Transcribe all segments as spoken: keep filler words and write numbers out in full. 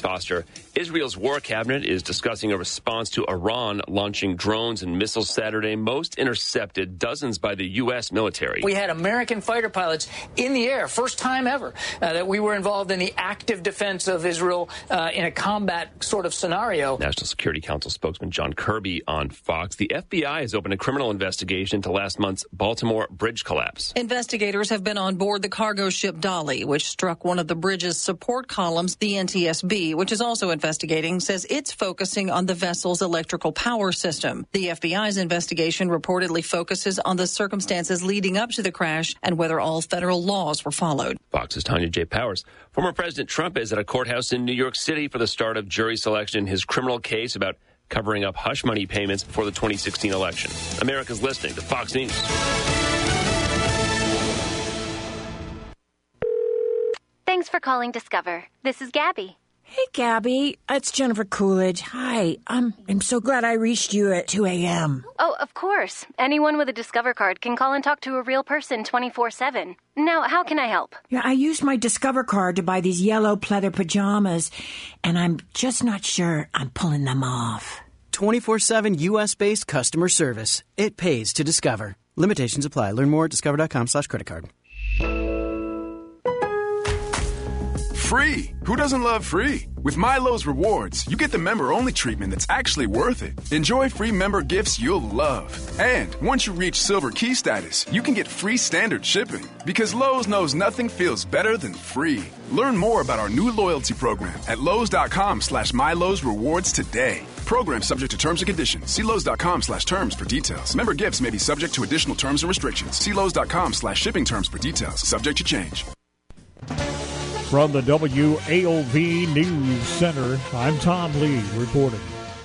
Foster. Israel's war cabinet is discussing a response to Iran launching drones and missiles Saturday, most intercepted, dozens by the U S military. We had American fighter pilots in the air, first time ever, uh, that we were involved in the active defense of Israel uh, in a combat sort of scenario. National Security Council spokesman John Kirby on Fox. The F B I has opened a criminal investigation into last month's Baltimore bridge collapse. Investigators have been on board the cargo ship Dolly, which struck one of the bridge's support columns. The N T S B, which is also investigating, says it's focusing on the vessel's electrical power system. The F B I's investigation reportedly focuses on the circumstances leading up to the crash and whether all federal laws were followed. Fox's Tanya J. Powers. Former President Trump is at a courthouse in New York City for the start of jury selection in his criminal case about covering up hush money payments before the twenty sixteen election. America's listening to Fox News. Thanks for calling Discover. This is Gabby. Hey, Gabby. It's Jennifer Coolidge. Hi. I'm, I'm so glad I reached you at two a.m. Oh, of course. Anyone with a Discover card can call and talk to a real person twenty-four seven. Now, how can I help? Yeah, I used my Discover card to buy these yellow pleather pajamas, and I'm just not sure I'm pulling them off. twenty-four seven U S-based customer service. It pays to Discover. Limitations apply. Learn more at discover.com slash credit card. Free! Who doesn't love free? With MyLowe's Rewards, you get the member-only treatment that's actually worth it. Enjoy free member gifts you'll love. And once you reach Silver Key status, you can get free standard shipping. Because Lowe's knows nothing feels better than free. Learn more about our new loyalty program at Lowe's.com slash MyLowe's Rewards today. Program subject to terms and conditions. See Lowe's.com slash terms for details. Member gifts may be subject to additional terms and restrictions. See Lowe's.com slash shipping terms for details. Subject to change. From the W A O V News Center, I'm Tom Lee reporting.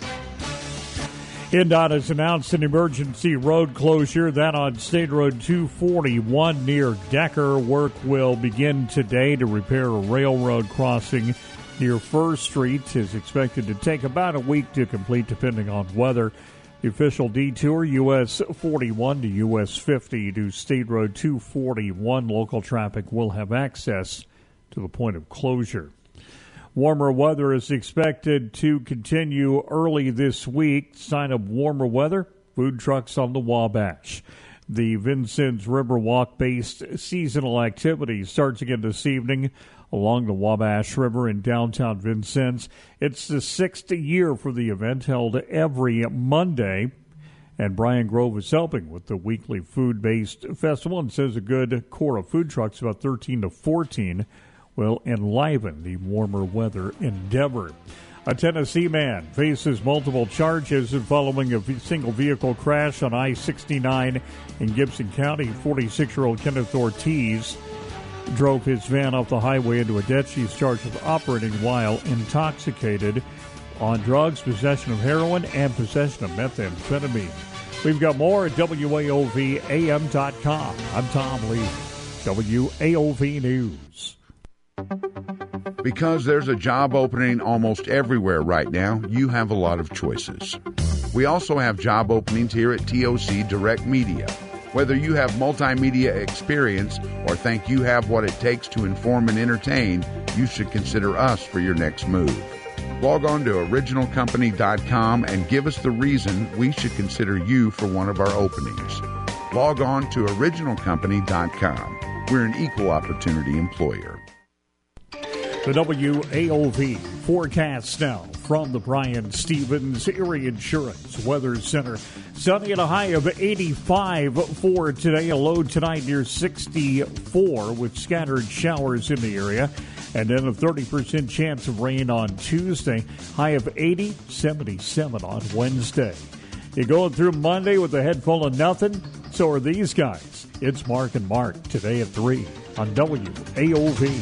N D O T has announced an emergency road closure, that on State Road two forty-one near Decker. Work will begin today to repair a railroad crossing near First Street. Is expected to take about a week to complete, depending on weather. The official detour, U S forty-one to U S fifty to State Road two forty-one. Local traffic will have access to the point of closure. Warmer weather is expected to continue early this week. Sign of warmer weather, food trucks on the Wabash. The Vincennes Riverwalk-based seasonal activity starts again this evening along the Wabash River in downtown Vincennes. It's the sixth year for the event, held every Monday. And Brian Grove is helping with the weekly food-based festival and says a good core of food trucks, about thirteen to fourteen, will enliven the warmer weather endeavor. A Tennessee man faces multiple charges following a single vehicle crash on I sixty-nine in Gibson County. forty-six-year-old Kenneth Ortiz drove his van off the highway into a ditch. He's charged with operating while intoxicated on drugs, possession of heroin, and possession of methamphetamine. We've got more at W A O V A M dot com. I'm Tom Lee, W A O V News. Because there's a job opening almost everywhere right now, you have a lot of choices. We also have job openings here at T O C Direct Media. Whether you have multimedia experience or think you have what it takes to inform and entertain, you should consider us for your next move. Log on to original company dot com and give us the reason we should consider you for one of our openings. Log on to original company dot com. We're an equal opportunity employer. The W A O V forecast now from the Brian Stevens Erie Insurance Weather Center. Sunny at a high of eighty-five for today. A low tonight near sixty-four with scattered showers in the area. And then a thirty percent chance of rain on Tuesday. High of eighty, seventy-seven on Wednesday. You're going through Monday with a head full of nothing. So are these guys. It's Mark and Mark today at three on W A O V.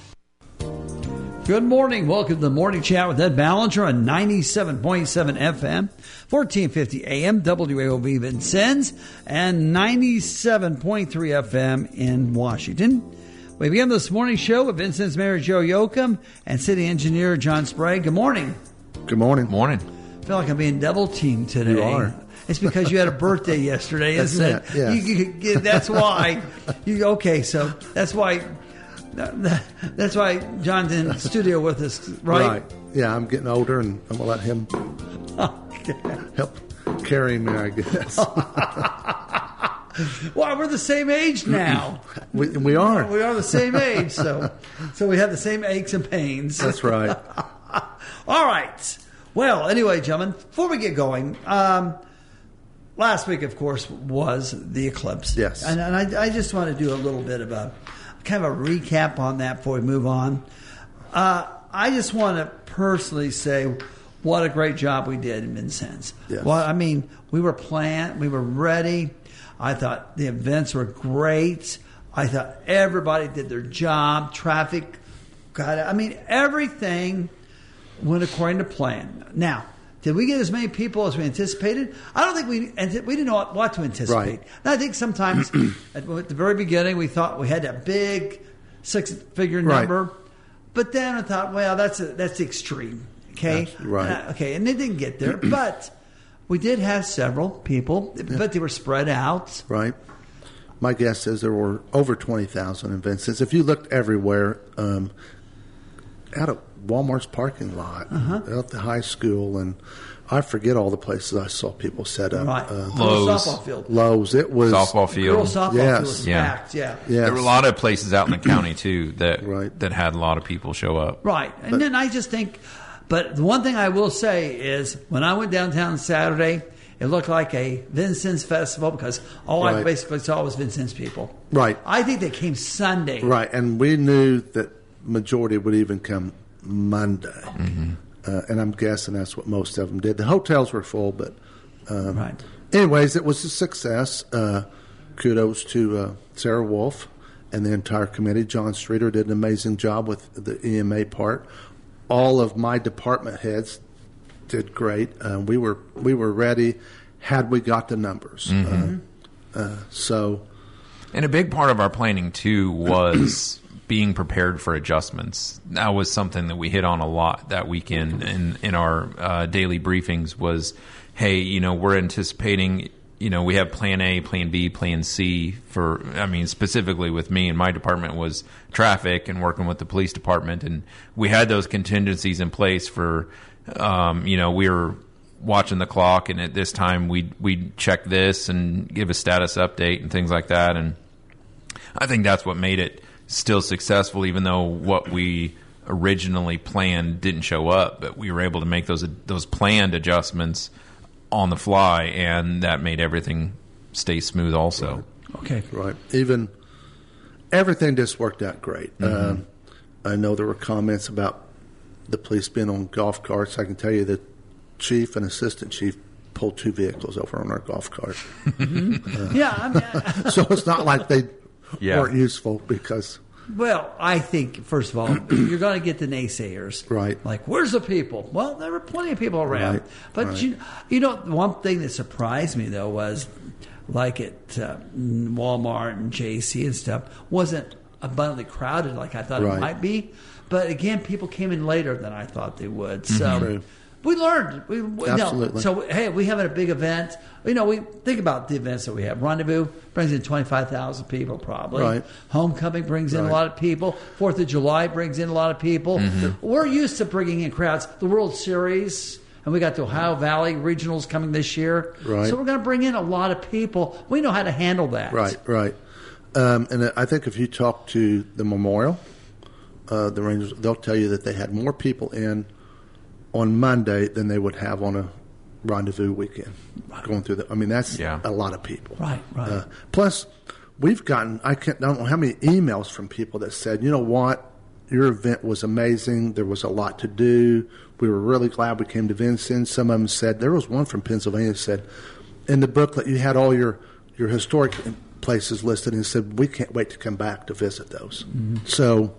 Good morning. Welcome to the Morning Chat with Ed Ballinger on ninety-seven point seven F M, fourteen fifty A M, W A O V Vincennes, and ninety-seven point three F M in Washington. We begin this morning show with Vincennes Mayor Joe Yoakum and City Engineer John Sprague. Good morning. Good morning. Morning. I feel like I'm being double-teamed today. You are. It's because you had a birthday yesterday, isn't it? Yeah. You, you, that's why. You, okay, so that's why... That's why John's in the studio with us, right? Right. Yeah, I'm getting older, and I'm going to let him Okay. help carry me, I guess. Well, we're the same age now. we, we are. We are the same age, so so we have the same aches and pains. That's right. All right. Well, anyway, gentlemen, before we get going, um, last week, of course, was the eclipse. Yes. And, and I, I just want to do a little bit of a kind of a recap on that before we move on. Uh, I just want to personally say what a great job we did in Vincennes. Yes. Well, I mean, we were planned, we were ready. I thought the events were great. I thought everybody did their job. Traffic, got it. I mean, everything went according to plan. Now, did we get as many people as we anticipated? I don't think we we didn't know what, what to anticipate. Right. And I think sometimes at, at the very beginning we thought we had that big six-figure number, Right. but then I thought, well, that's a, that's the extreme. Okay, That's right. Uh, okay, and they didn't get there, but we did have several people, but they were spread out. Right. My guess is there were over twenty thousand in Vincennes. If you looked everywhere, um, out of Walmart's parking lot, Uh-huh. out at the high school, and I forget all the places I saw people set up. Right. Uh, Girls Lowe's. softball field. Lowe's. It was Softball field. Girls softball Yes. field was Yeah. packed. Yeah. Yes. There were a lot of places out in the county too that Right. that had a lot of people show up. Right. And then I just think, but the one thing I will say is when I went downtown Saturday, it looked like a Vincennes festival because all I Right. basically saw was Vincennes people. Right. I think they came Sunday. Right, and we knew that majority would even come Monday, Mm-hmm. uh, and I'm guessing that's what most of them did. The hotels were full, but um, Right. anyways, it was a success. Uh, kudos to uh, Sarah Wolf and the entire committee. John Streeter did an amazing job with the E M A part. All of my department heads did great. Uh, we were we were ready had we got the numbers. Mhm. Uh, uh, so. And a big part of our planning too was being prepared for adjustments. That was something that we hit on a lot that weekend in in our uh, daily briefings. Was, hey, you know, we're anticipating. You know, we have Plan A, Plan B, Plan C for. I mean, specifically with me and my department was traffic and working with the police department, and we had those contingencies in place for. Um, you know, we were watching the clock, and at this time we we check this and give a status update and things like that, and I think that's what made it still successful, even though what we originally planned didn't show up. But we were able to make those those planned adjustments on the fly, and that made everything stay smooth. Also, Right. Okay, right. Even everything just worked out great. Mm-hmm. Um, I know there were comments about the police being on golf carts. I can tell you that chief and assistant chief pulled two vehicles over on our golf cart. Mm-hmm. yeah. I mean, I, So it's not like they Yeah. weren't useful because well, I think first of all, you're going to get the naysayers, Right. Like, where's the people? Well, there were plenty of people around, Right, but right. you, you know, one thing that surprised me though was, like at uh, Walmart and J C and stuff, wasn't abundantly crowded like I thought Right. it might be. But again, people came in later than I thought they would. So True. we learned. We, we, Absolutely. No, so hey, we having a big event. You know, we think about the events that we have. Rendezvous brings in twenty-five thousand people, probably. Right. Homecoming brings in a Right. lot of people. Fourth of July brings in a lot of people. We're used to bringing in crowds. The World Series, and we got the Ohio Valley Regionals coming this year. Right. So we're going to bring in a lot of people. We know how to handle that. right, right. Um, and I think if you talk to the memorial, uh, the Rangers, they'll tell you that they had more people in on Monday than they would have on a rendezvous weekend. Going through the, I mean, that's Yeah. a lot of people. Right, right. Uh, plus, we've gotten I can't I don't know how many emails from people that said, you know what, your event was amazing. There was a lot to do. We were really glad we came to Vincennes. Some of them said there was one from Pennsylvania that said in the booklet you had all your your historic places listed and said we can't wait to come back to visit those. So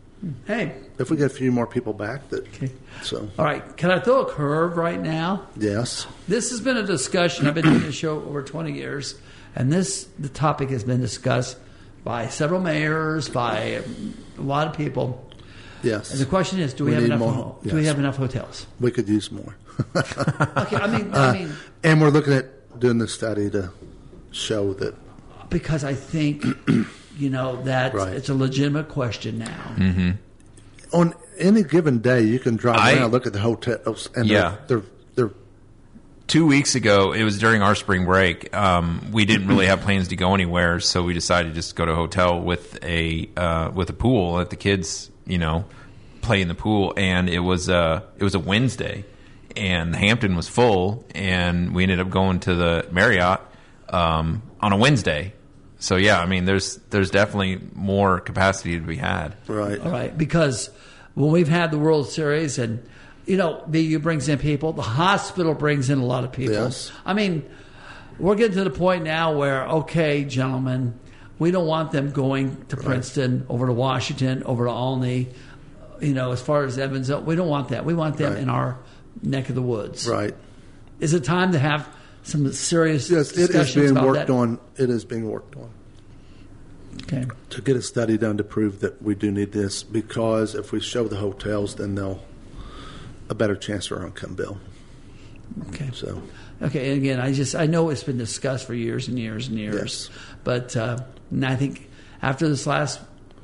Hey, if we get a few more people back, that Okay. so all right. Can I throw a curve right now? yes, This has been a discussion. I've been doing this show over twenty years, and this the topic has been discussed by several mayors, by a lot of people. yes. And the question is, do we, We have need enough? more. ho- Do we Yes. have enough hotels? We could use more. Okay, I mean, I Uh, mean, and we're looking at doing the study to show that because I think you know, that Right. it's a legitimate question now. Mm-hmm. On any given day, you can drive I- around, look at the hotels, and Yeah. they're, they're they're Two weeks ago, it was during our spring break. Um, we didn't really have plans to go anywhere, so we decided to just go to a hotel with a uh, with a pool. Let the kids, you know, play in the pool. And it was a it was a Wednesday, and Hampton was full, and we ended up going to the Marriott um, on a Wednesday. So yeah, I mean, there's there's definitely more capacity to be had. right. All right, because when we've had the World Series and, you know, B U brings in people, the hospital brings in a lot of people. Yes. I mean, we're getting to the point now where, okay, gentlemen, we don't want them going to Princeton, over to Washington, over to Olney, you know, as far as Evansville. We don't want that. We want them Right. in our neck of the woods. Right. Is it time to have some serious Yes, it is discussions being about worked that? on. It is being worked on. Okay. To get a study done to prove that we do need this, because if we show the hotels, then they'll a better chance for our income bill. Okay. So Okay, and again, I just I know it's been discussed for years and years and years, Yes. but uh, and I think after this last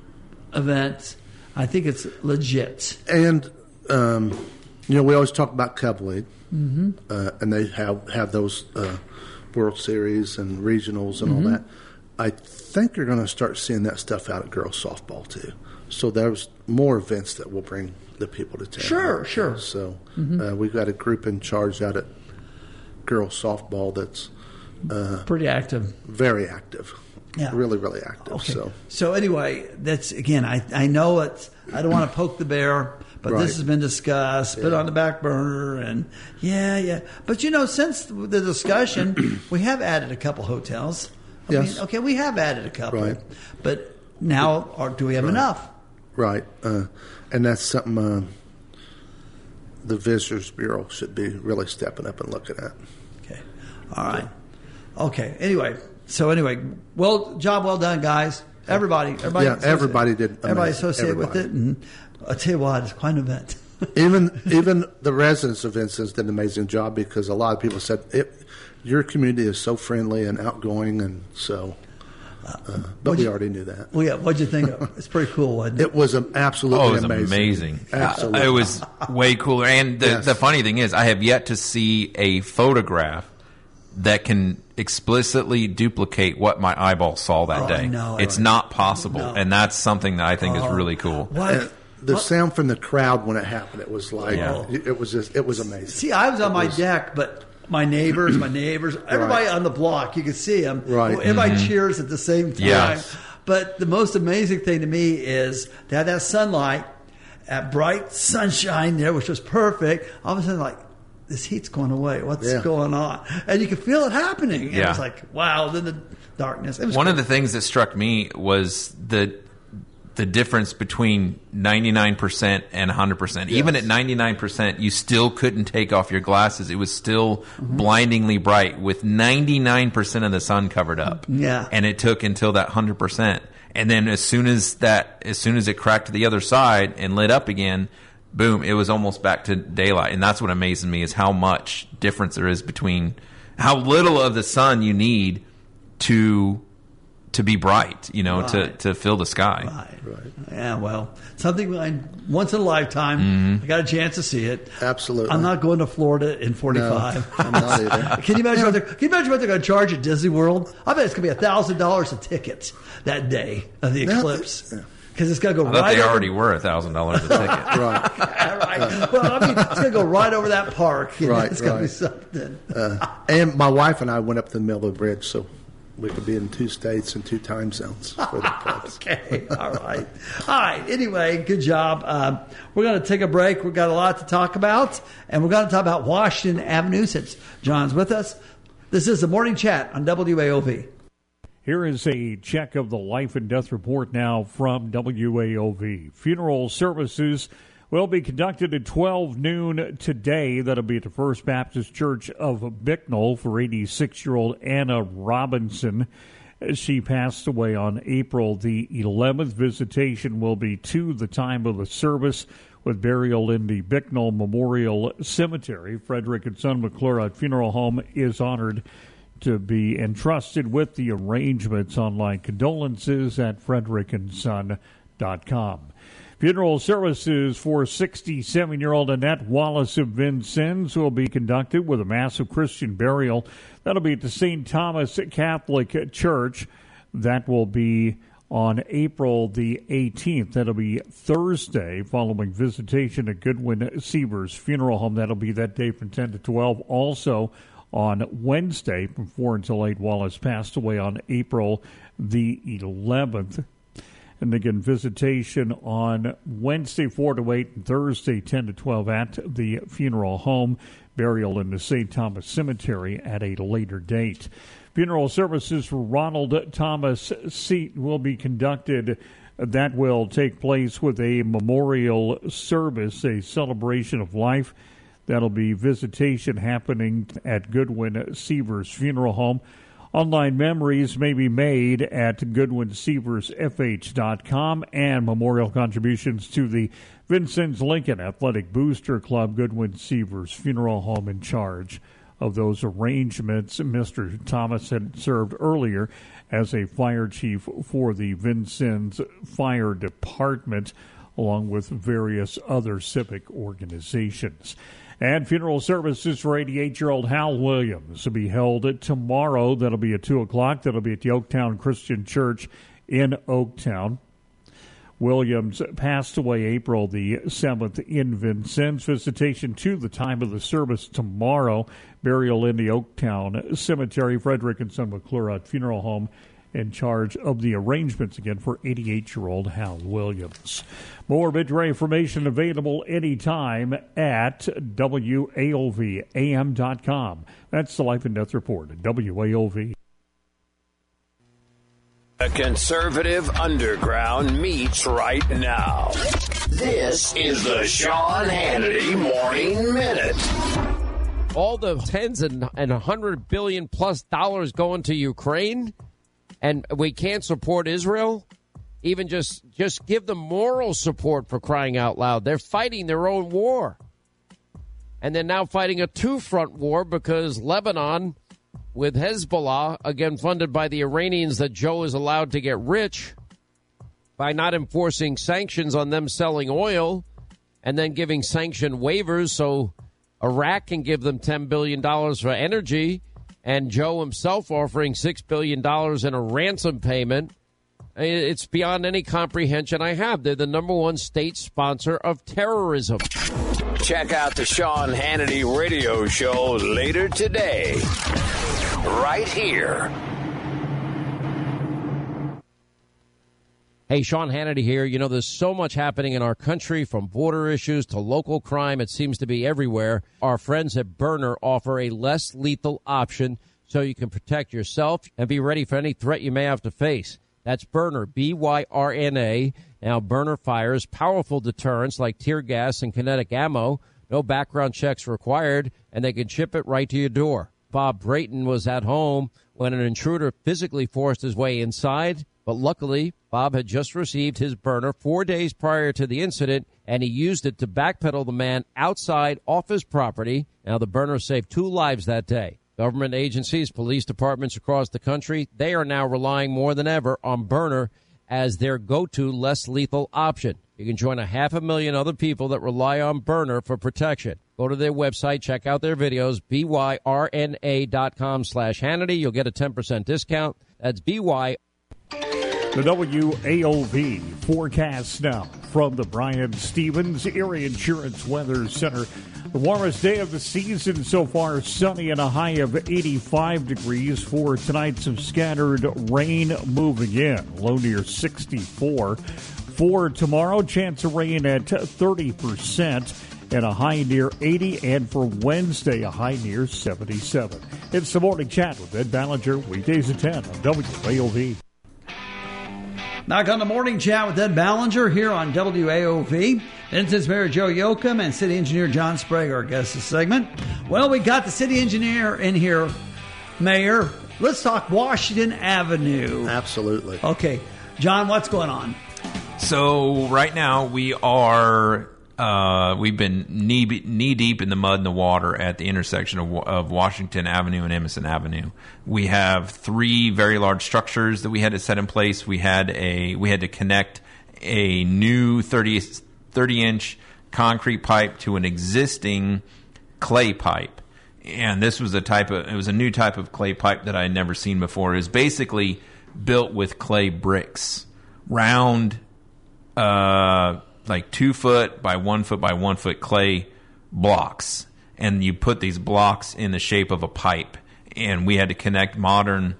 event, I think it's legit. and um, you know, we always talk about Cub League, Mm-hmm. uh, and they have have those uh, World Series and regionals and Mhm. all that. I think you're going to start seeing that stuff out at girls softball too. So there's more events that will bring the people to town. Sure, sure. So Mhm. uh, we've got a group in charge out at girls softball that's uh, Pretty active. very active. Yeah. Really, really active. Okay. So So anyway, that's again. I I know it's. I don't want to poke the bear, but Right. this has been discussed, put Yeah. on the back burner, and yeah, yeah. But you know, since the discussion, we have added a couple hotels. I Yes. mean, okay, we have added a couple, Right. but now, or do we have Right. enough? Right, uh, and that's something uh, the Visitors Bureau should be really stepping up and looking at. Okay, all right, okay. Anyway, so anyway, well, job well done, guys. Everybody, everybody, Yeah, everybody did Everybody amazing. associated with it, and I'll tell you what, it's quite an event. even even the residents of Vincennes did an amazing job, because a lot of people said it, your community is so friendly and outgoing, and so. Uh, but What'd we you- already knew that. Well, yeah, what'd you think of? It's pretty cool, wasn't it? It was um, absolutely Oh, it was amazing. amazing. Absolutely, It was way cooler. And the, Yes. the funny thing is, I have yet to see a photograph that can explicitly duplicate what my eyeball saw that Oh, day. no, it's right. not possible. No. And that's something that I think is Oh. really cool. What? And the sound from the crowd when it happened, it was like Yeah. it, it was just it was amazing. See, I was on It my was- deck, but my neighbors, my neighbors, everybody Right. on the block, you could see them. Right. Everybody Mhm. cheers at the same time. Yes. But the most amazing thing to me is to have that sunlight, that bright sunshine there, which was perfect. All of a sudden, like, this heat's going away. What's Yeah. going on? And you could feel it happening. And it Yeah. was like, wow. Then the darkness. It was One cool. of the things that struck me was the the difference between ninety-nine percent and one hundred percent. Even Yes. at ninety-nine percent, you still couldn't take off your glasses. It was still blindingly bright with ninety-nine percent of the sun covered up. Yeah. And it took until that one hundred percent. And then as soon as that as soon as it cracked to the other side and lit up again, boom, it was almost back to daylight. And that's what amazes me, is how much difference there is between how little of the sun you need to to be bright, you know, to, Right. to fill the sky. Right. Right. Yeah, well, something I, once in a lifetime. I got a chance to see it. Absolutely. I'm not going to Florida in forty-five. No, I'm not either. Can you imagine what they're, can you imagine what they're going to charge at Disney World? I bet it's going to be a thousand dollars a ticket that day of the Yeah. eclipse. Yeah. Because it's going to go I thought right they over, already were a thousand dollars a ticket. Right, right. Well, I mean, it's going to go right over that park. You know, Right, it's going to be right. something. uh, and my wife and I went up to the middle of the bridge, so we could be in two states and two time zones for the clubs. Okay, all right. All right, anyway, good job. Um, we're going to take a break. We've got a lot to talk about, and we're going to talk about Washington Avenue since John's with us. This is the Morning Chat on W A O V. Here is a check of the life and death report now from W A O V. Funeral services will be conducted at twelve noon today. That'll be at the First Baptist Church of Bicknell for eighty-six-year-old Anna Robinson. She passed away on April the eleventh. Visitation will be to the time of the service, with burial in the Bicknell Memorial Cemetery. Frederick and Son McClure Funeral Home is honored to be entrusted with the arrangements. Online condolences at frederick and son dot com. Funeral services for sixty-seven-year-old Annette Wallace of Vincennes will be conducted with a massive Christian burial. That'll be at the Saint Thomas Catholic Church. That will be on April the eighteenth. That'll be Thursday, following visitation at Goodwin Sievers Funeral Home. That'll be that day from ten to twelve. Also on Wednesday from four until eight. Wallace passed away on April the eleventh. And again, visitation on Wednesday four to eight and Thursday ten to twelve at the funeral home. Burial in the Saint Thomas Cemetery at a later date. Funeral services for Ronald Thomas Seton will be conducted. That will take place with a memorial service, a celebration of life. That'll be visitation happening at Goodwin Sievers Funeral Home. Online memories may be made at goodwin sievers f h dot com, and memorial contributions to the Vincennes Lincoln Athletic Booster Club. Goodwin Sievers Funeral Home in charge of those arrangements. Mister Thomas had served earlier as a fire chief for the Vincennes Fire Department, along with various other civic organizations. And funeral services for eighty-eight-year-old Hal Williams will be held tomorrow. That'll be at two o'clock. That'll be at the Oaktown Christian Church in Oaktown. Williams passed away April the seventh in Vincennes. Visitation to the time of the service tomorrow. Burial in the Oaktown Cemetery. Frederick and Son McClure Funeral Home in charge of the arrangements again for eighty-eight-year-old Hal Williams. More obituary information available anytime at W A O V A M dot com. That's the Life and Death Report at W A O V. The conservative underground meets right now. This is the Sean Hannity Morning Minute. All the tens and and one hundred billion plus dollars going to Ukraine, and we can't support Israel? Even just, just give them moral support, for crying out loud. They're fighting their own war. And they're now fighting a two-front war because Lebanon, with Hezbollah, again funded by the Iranians, that Joe is allowed to get rich by not enforcing sanctions on them selling oil and then giving sanction waivers so Iraq can give them ten billion dollars for energy, and Joe himself offering six billion dollars in a ransom payment. It's beyond any comprehension I have. They're the number one state sponsor of terrorism. Check out the Sean Hannity radio show later today, right here. Hey, Sean Hannity here. You know, there's so much happening in our country, from border issues to local crime. It seems to be everywhere. Our friends at Byrna offer a less lethal option so you can protect yourself and be ready for any threat you may have to face. That's Byrna, B Y R N A. Now, Byrna fires powerful deterrents like tear gas and kinetic ammo. No background checks required, and they can ship it right to your door. Bob Brayton was at home when an intruder physically forced his way inside, but luckily, Bob had just received his Byrna four days prior to the incident, and he used it to backpedal the man outside off his property. Now, the Byrna saved two lives that day. Government agencies, police departments across the country, they are now relying more than ever on Byrna as their go-to less lethal option. You can join a half a million other people that rely on Byrna for protection. Go to their website, check out their videos, B Y R N A dot com slash Hannity. You'll get a ten percent discount. That's B Y. The W A O V forecast now from the Brian Stevens Area Insurance Weather Center. The warmest day of the season so far, sunny and a high of eighty-five degrees. For tonight, some scattered rain moving in, low near sixty-four. For tomorrow, chance of rain at thirty percent and a high near eighty. And for Wednesday, a high near seventy-seven. It's the Morning Chat with Ed Ballinger, weekdays at ten on W A O V. Back on the Morning Chat with Ed Ballinger here on W A O V. Vincennes Mayor Joe Yoakum and City Engineer John Sprague, our guest this segment. Well, we got the City Engineer in here, Mayor. Let's talk Washington Avenue. Absolutely. Okay. John, what's going on? So right now we are Uh, we've been knee knee deep in the mud and the water at the intersection of, of Washington Avenue and Emerson Avenue. We have three very large structures that we had to set in place. We had a we had to connect a new thirty, thirty inch concrete pipe to an existing clay pipe, and this was a type of it was a new type of clay pipe that I had never seen before. It was basically built with clay bricks, round. Uh, like two foot by one foot by one foot clay blocks, and you put these blocks in the shape of a pipe, and we had to connect modern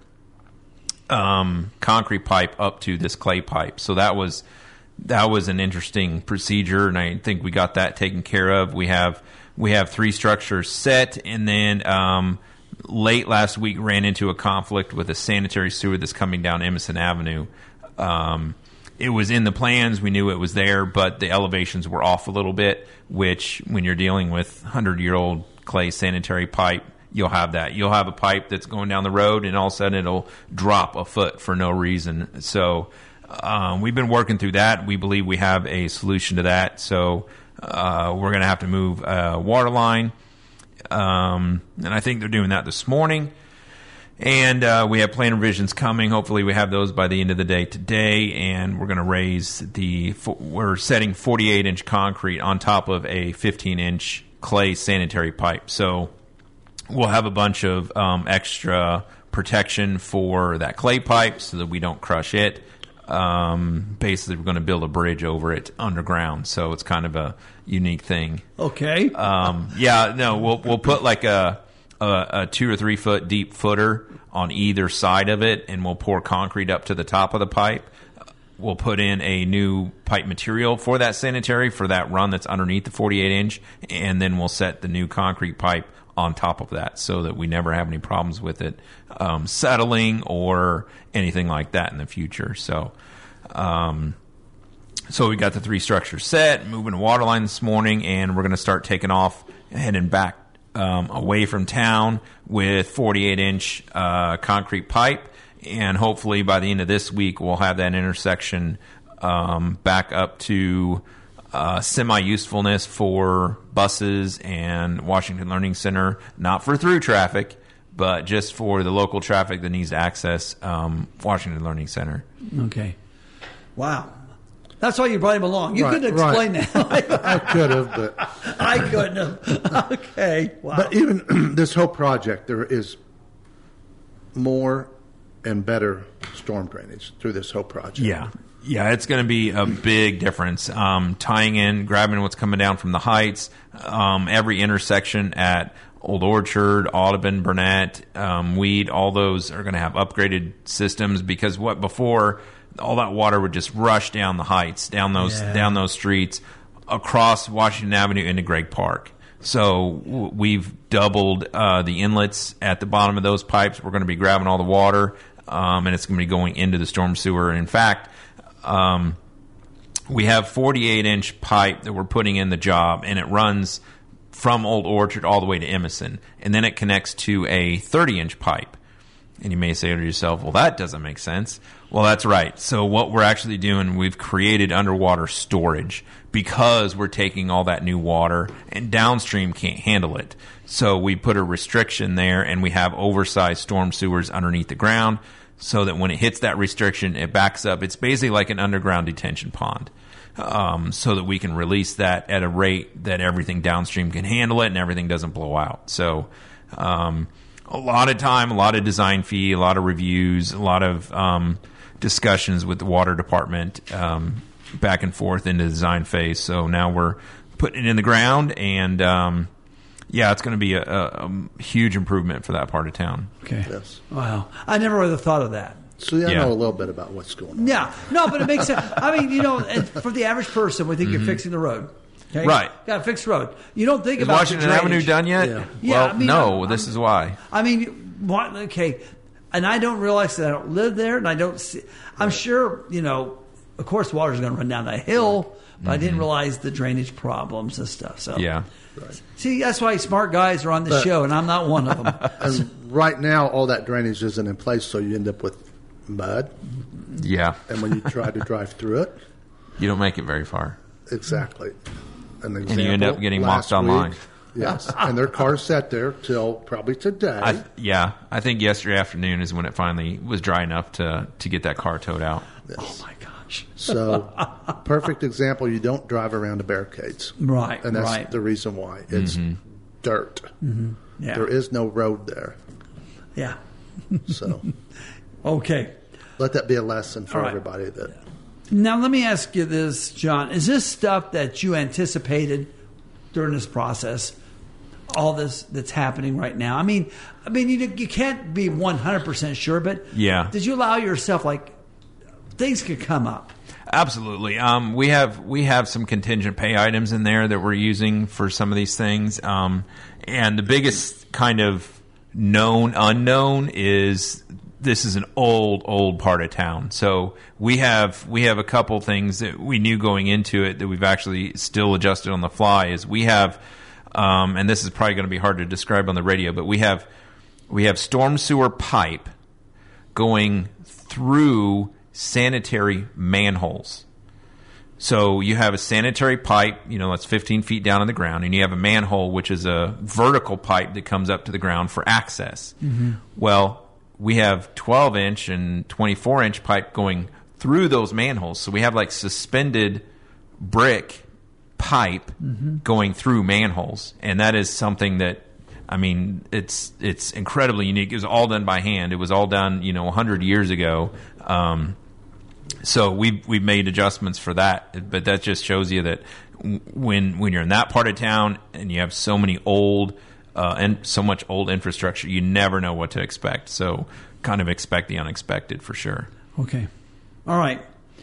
um, concrete pipe up to this clay pipe. So that was that was an interesting procedure, and I think we got that taken care of. We have we have three structures set, and then um, late last week ran into a conflict with a sanitary sewer that's coming down Emerson Avenue. Um, It was in the plans. We knew it was there, but the elevations were off a little bit, which when you're dealing with hundred-year-old clay sanitary pipe, you'll have that. You'll have a pipe that's going down the road, and all of a sudden it'll drop a foot for no reason. So um, we've been working through that. We believe we have a solution to that. So uh, we're going to have to move a water line, um, and I think they're doing that this morning. And uh, we have plan revisions coming. Hopefully we have those by the end of the day today. And we're going to raise the – we're setting forty-eight inch concrete on top of a fifteen inch clay sanitary pipe. So we'll have a bunch of um, extra protection for that clay pipe so that we don't crush it. Um, basically, we're going to build a bridge over it underground. So it's kind of a unique thing. Okay. Um, yeah, no, we'll we'll put like a – A, a two or three foot deep footer on either side of it, and we'll pour concrete up to the top of the pipe. We'll put in a new pipe material for that sanitary for that run that's underneath the forty-eight inch, and then we'll set the new concrete pipe on top of that so that we never have any problems with it um, settling or anything like that in the future. So, um, so we got the three structures set, moving a water line this morning, and we're going to start taking off, heading back Um, away from town with forty-eight inch uh, concrete pipe, and hopefully by the end of this week we'll have that intersection um, back up to uh, semi-usefulness for buses and Washington Learning Center, not for through traffic, but just for the local traffic that needs to access um, Washington Learning Center. Okay. Wow. That's why you brought him along. You right, couldn't explain right. that. I could have, but I couldn't have. Okay. Wow. But even this whole project, there is more and better storm drainage through this whole project. Yeah. Yeah, it's going to be a big difference. Um, tying in, grabbing what's coming down from the heights, um, every intersection at Old Orchard, Audubon, Burnett, um, Weed, all those are going to have upgraded systems, because what before all that water would just rush down the heights, down those yeah. down those streets, across Washington Avenue into Gregg Park. So w- we've doubled uh, the inlets at the bottom of those pipes. We're going to be grabbing all the water, um, and it's going to be going into the storm sewer. And in fact, um, we have forty-eight inch pipe that we're putting in the job, and it runs from Old Orchard all the way to Emerson, and then it connects to a thirty inch pipe. And you may say to yourself, well, that doesn't make sense. Well, that's right. So what we're actually doing, we've created underwater storage because we're taking all that new water and downstream can't handle it. So we put a restriction there, and we have oversized storm sewers underneath the ground so that when it hits that restriction, it backs up. It's basically like an underground detention pond, um, so that we can release that at a rate that everything downstream can handle it and everything doesn't blow out. So um, a lot of time, a lot of design fee, a lot of reviews, a lot of um, discussions with the water department um, back and forth into the design phase. So now we're putting it in the ground, and um, yeah, it's going to be a, a, a huge improvement for that part of town. Okay. Yes. Wow. I never would have thought of that. So yeah, I Yeah. know a little bit about what's going on. Yeah. No, but it makes sense. I mean, you know, and for the average person, we think you're fixing the road. Okay? Right. Got to fix the road. You don't think Is about Washington the Avenue drainage. done yet? Yeah. Yeah, Well, I mean, no, I'm- this is why. I mean, what, okay, and I don't realize that I don't live there, and I don't see. I'm sure, you know, of course, water's going to run down that hill, but I didn't realize the drainage problems and stuff. So Yeah. see, that's why smart guys are on the But- show, and I'm not one of them. And right now, all that drainage isn't in place, so you end up with mud. Yeah. And when you try to drive through it, You don't make it very far. exactly. an example. And you end up getting last mocked online. week, yes, and their car sat there till probably today. I, yeah, I think yesterday afternoon is when it finally was dry enough to, to get that car towed out. Yes. Oh, my gosh. So, perfect example, you don't drive around the barricades. Right, And that's right. the reason why. It's Mm-hmm. dirt. Mm-hmm. Yeah. There is no road there. Yeah. So, okay. let that be a lesson for All right. everybody. That Now, let me ask you this, John. Is this stuff that you anticipated during this process? All this that's happening right now. I mean, I mean, you you can't be one hundred percent sure, but Yeah. did you allow yourself, like, things could come up? Absolutely. Um, we have we have some contingent pay items in there that we're using for some of these things. Um, and the biggest kind of known unknown is this is an old old part of town. So we have we have a couple things that we knew going into it that we've actually still adjusted on the fly. Is we have, um, and this is probably going to be hard to describe on the radio, but we have we have storm sewer pipe going through sanitary manholes. So you have a sanitary pipe, you know, that's fifteen feet down in the ground, and you have a manhole, which is a vertical pipe that comes up to the ground for access. Mm-hmm. Well, we have twelve inch and twenty-four inch pipe going through those manholes. So we have like suspended brick pipe Mm-hmm. going through manholes. And that is something that, I mean, it's it's incredibly unique. It was all done by hand. It was all done, you know, one hundred years ago. Um, so we've, we've made adjustments for that. But that just shows you that when when you're in that part of town and you have so many old uh, and so much old infrastructure, you never know what to expect. So kind of expect the unexpected for sure. Okay. All right.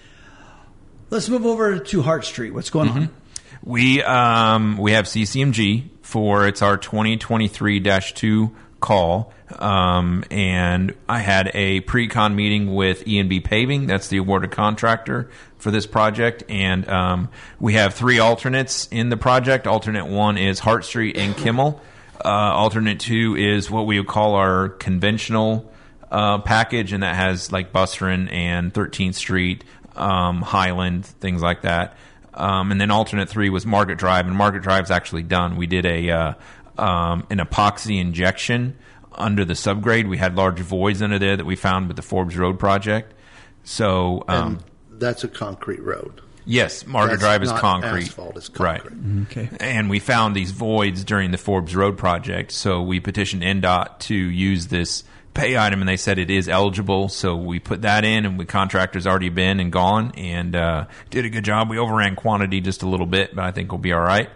Let's move over to Hart Street. What's going Mm-hmm. on? We um, we have C C M G for it's our twenty twenty-three dash two call, um, and I had a pre-con meeting with E and B Paving. That's the awarded contractor for this project, and um, we have three alternates in the project. Alternate one is Hart Street and Kimmel. Uh, alternate two is what we would call our conventional uh, package, and that has like Busserin and thirteenth Street, um, Highland, things like that. Um, and then alternate three was Market Drive, and Market Drive's actually done. We did a uh, um, an epoxy injection under the subgrade. We had large voids under there that we found with the Forbes Road project. So um, and that's a concrete road. Yes, Market That's Drive is not concrete. asphalt, it's concrete. Right. Okay. And we found these voids during the Forbes Road project, so we petitioned N D O T to use this pay item, and they said it is eligible. So we put that in, and the contractor's already been and gone, and uh, did a good job. We overran quantity just a little bit, but I think we'll be all right.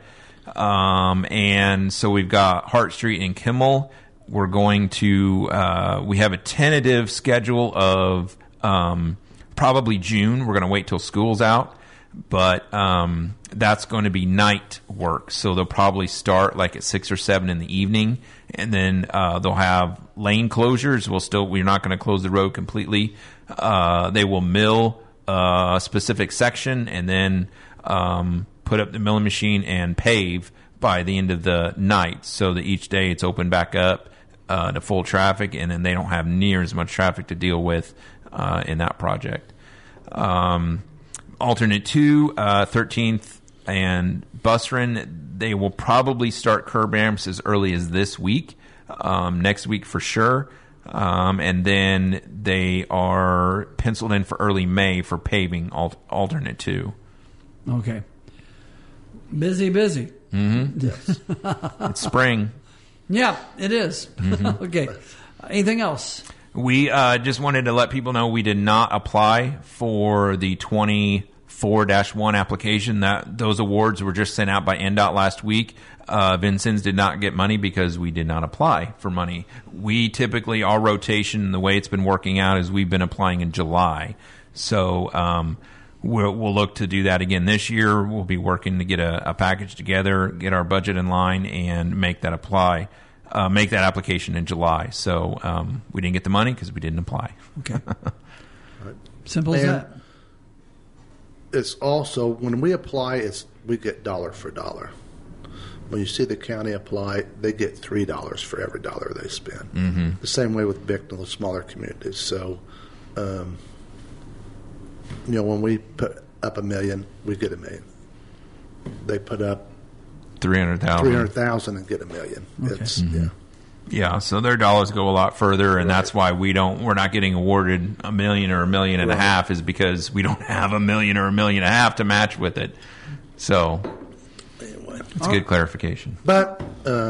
Um, and so we've got Hart Street and Kimmel. We're going to uh, we have a tentative schedule of um, probably June. We're going to wait till school's out. But um, that's going to be night work, so they'll probably start like at six or seven in the evening, and then uh, they'll have lane closures. We'll still we're not going to close the road completely. Uh, they will mill uh, a specific section, and then um, put up the milling machine and pave by the end of the night, so that each day it's open back up uh, to full traffic, and then they don't have near as much traffic to deal with uh, in that project. Um, Alternate two, uh, thirteenth and Busserin, they will probably start curb ramps as early as this week, um, next week for sure. Um, and then they are penciled in for early May for paving al- alternate two. Okay. Busy, busy. Mm-hmm. Yes. It's spring. Yeah, it is. Mm-hmm. Okay. Anything else? We uh, just wanted to let people know we did not apply for the twenty-four dash one application. That those awards were just sent out by N D O T last week. Uh, Vincennes did not get money because we did not apply for money. We typically, our rotation, the way it's been working out is we've been applying in July. So um, we'll, we'll look to do that again this year. We'll be working to get a, a package together, get our budget in line, and make that apply. Uh, make that application in July. So um, we didn't get the money because we didn't apply. Okay. Simple as And that. It's also, when we apply, it's we get dollar for dollar. When you see the county apply, they get three dollars for every dollar they spend. Mm-hmm. The same way with Bicknell, the smaller communities. So, um, you know, when we put up a million, we get a million. They put up three hundred thousand. three hundred thousand and get a million. Okay. It's, Mm-hmm. yeah. Yeah, so their dollars go a lot further, and right. that's why we don't. We're not getting awarded a million or a million and right. a half, is because we don't have a million or a million and a half to match with it. So, anyway. It's a good clarification. But. Uh,